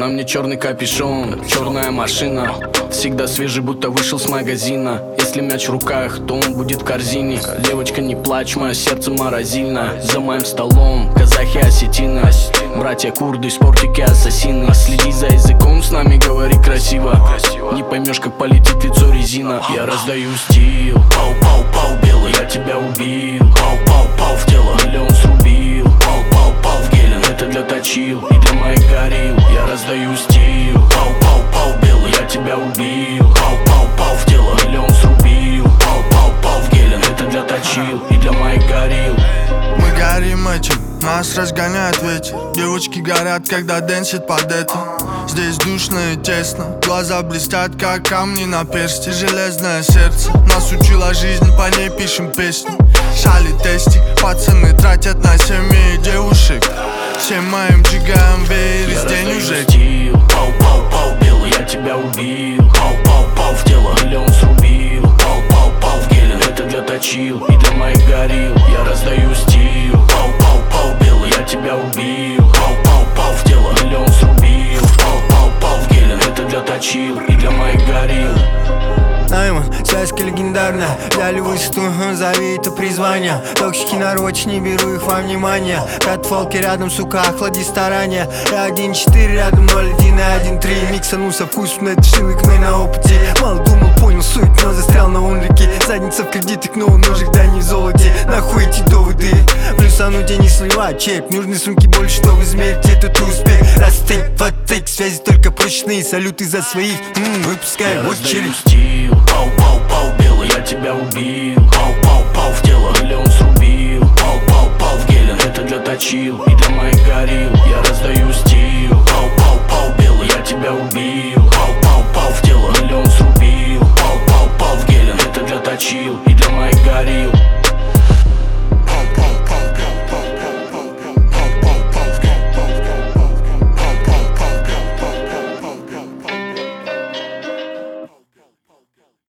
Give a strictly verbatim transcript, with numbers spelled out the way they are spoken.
На мне черный капюшон, черная машина, всегда свежий, будто вышел с магазина. Если мяч в руках, то он будет в корзине. Девочка, не плачь, мое сердце морозильно. За моим столом казахи, осетины, братья курды, спортики, ассасины. Следи за языком, с нами говори красиво. Не поймешь, как полетит лицо резина. Я раздаю стил, пау-пау-пау, белый, я тебя убил. Пау-пау-пау в тело, миллион срубил. Пау-пау-пау в гелен, это для точил и для моих горил. Я раздаю стил, пау-пау-пау, белый, я тебя убил. Пау-пау-пау в тело, миллион срубил. Пау-пау-пау в гелен, это для точил и для моих горил. Мы горим этим, нас разгоняет ветер. Девочки горят, когда дэнсит под это. Здесь душно и тесно, глаза блестят, как камни на персте. Железное сердце, нас учила жизнь, по ней пишем песни. Шали тестик, пацаны тратят на семьи девушек. Всем моим джигаем веер из денежек. Пау-пау-пау, белый, я тебя убил. Пау-пау-пау в тело, миллион срубил. Пау-пау-пау в гелен, это для точил и для моих горил. Я раздаю стил, пау-пау-пау, белый, я тебя убил. Пау-пау-пау в тело, миллион срубил. Пау-пау-пау в гелен, это для точил и для моих горил. Найман, связка легендарная, взяли высоту, зови это призвание. Токсики нарочь, не беру их во внимание. Катфолки рядом, сука, охлади старания. Я один четыре рядом, ноль один и один три. Миксанулся вкусно, это шилыкный на опыте. Мало думал, понял суть, но застрял на унрике. Задница в кредитах, но у ножек, да не в золоте. Нахуй эти доводы, плюсануть я не сливаю чек. Нужны сумки больше, чтобы измерить этот успех. Растейк, фаттейк, связи только прочные. Салюты за своих, м-м, выпускай в очередь. Пау-пау-пау, белый, я тебя убил. Пау-пау-пау в тело, миллион срубил. Пау-пау-пау в гелен, это для точил и для моих горил. Я раздаю стил. Пау-пау-пау, белый, я тебя убил. Пау-пау-пау в тело, миллион срубил. Пау-пау-пау в гелен, это для точил и для моих горил.